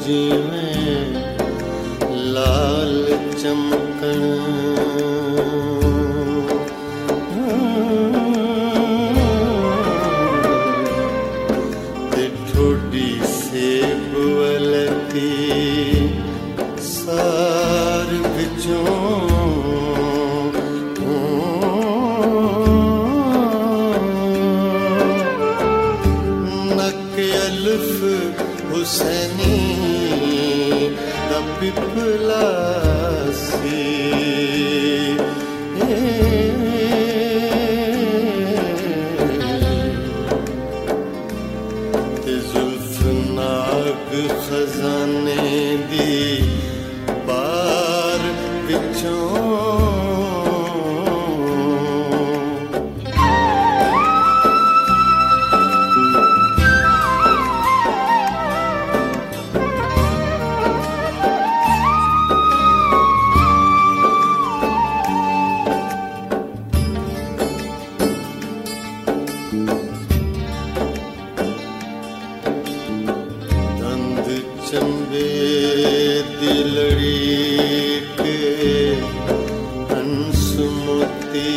जिवें लाल चमकण ते ठोडी सेब वलती सार विचों हुसैनी दा पिपला सी ते जुल्फ नाग खजाने दी बार विचों चंबे दिलड़ी के हंस मोती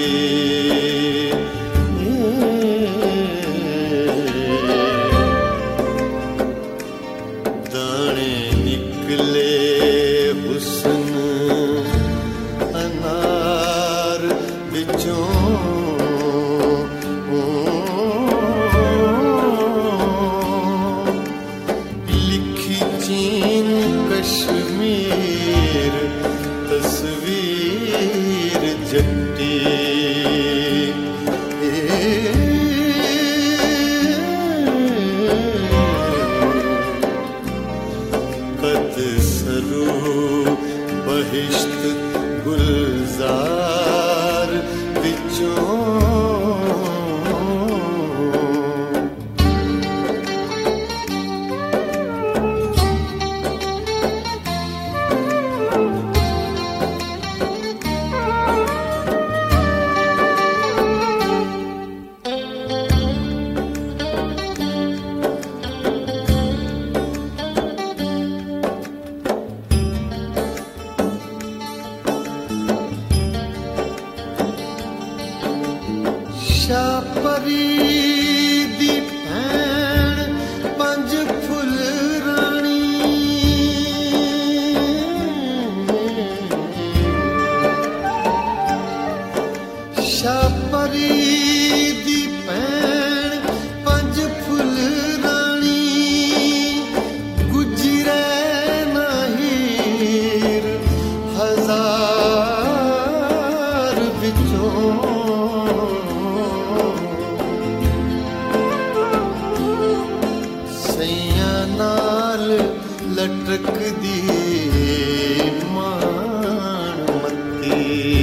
दाने निकले हुस्न अनार बिचों चीन कश्मीर तस्वीर जट्टी कद सरू बहिश्त गुलजार विचों शापरी दी भैण पंज फुल रानी शापरी दी भैण पंज फुल रानी गुजरे नाहीर हजार विचों नाल लटक दी मान मती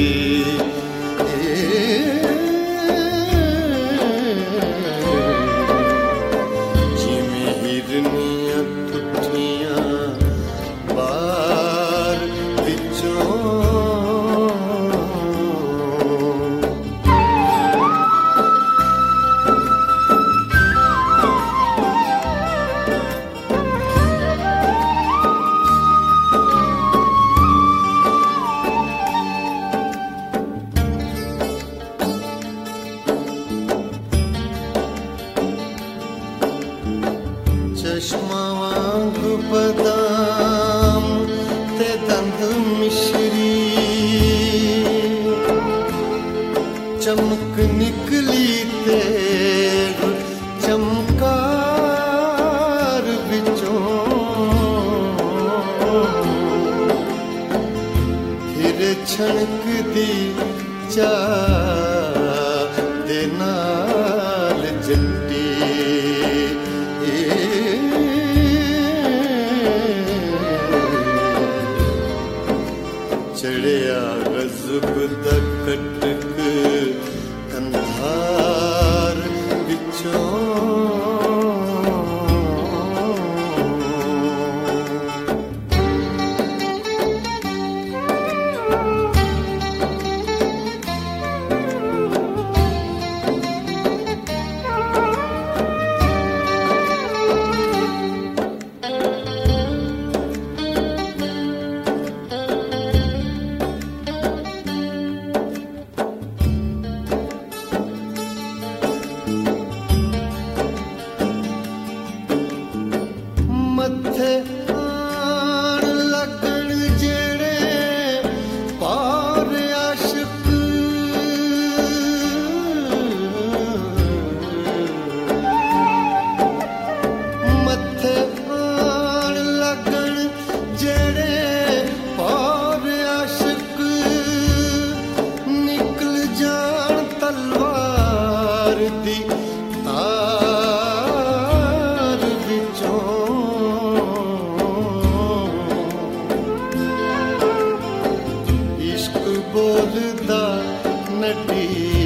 जिमें हिरनियां तुठियां बार विचों चश्मा वांग बदाम ते दंद मिश्री चमक निकली तेग चमकार विचों फिर छणक दी चा दे नाल जट्टी चढ़िया गज़ब दा कटक कंधार विचों नटी